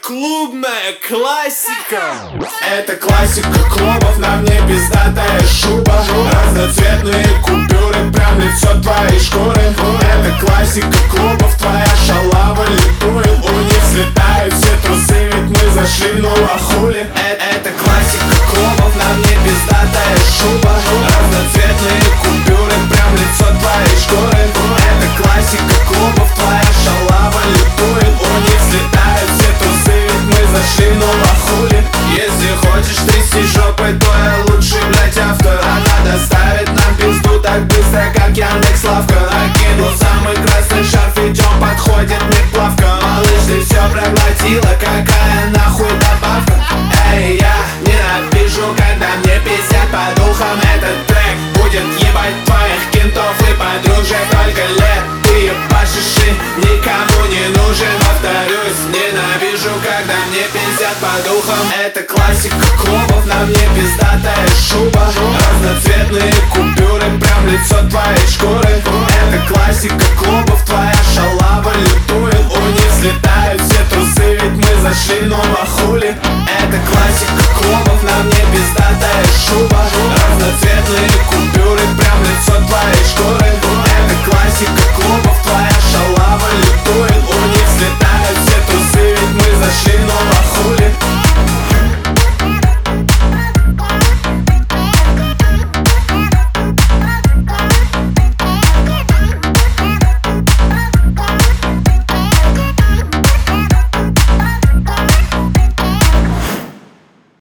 Клубная классика. Это классика клубов, на мне пиздатая шуба, разноцветные купюры, прям лицо твоей шкуры. Это классика клубов, твоя шалава ликует, у них слетают все трусы, ведь мы зашли, ну а хули. Это классика клубов, на мне пиздатая шуба, разноцветные купюры, прям лицо твоей шкуры. Это классика клубов, твоя шалава ликует, у них слетают все трусы, ведь мы зашли, ну а хули. Если хочешь трясти жопой, то я лучший, блять, автор. Она доставит нам пизду так быстро, как Яндекс.Лавка. Накинул самый красный шарф, идем, подходит мне плавка. Малыш, ты все проглотила, какая нахуй добавка? Эй, я ненавижу, когда мне пиздят по духам. Этот трек будет ебать твоих кентов и подружек. Только лет ты ебашишь и никому не нужен. Повторюсь, ненавижу, когда мне пиздят по духам. Это классика клубов, на мне пиздатая шуба, разноцветные купюры, прям лицо твоей шкуры. Это классика клубов, твоя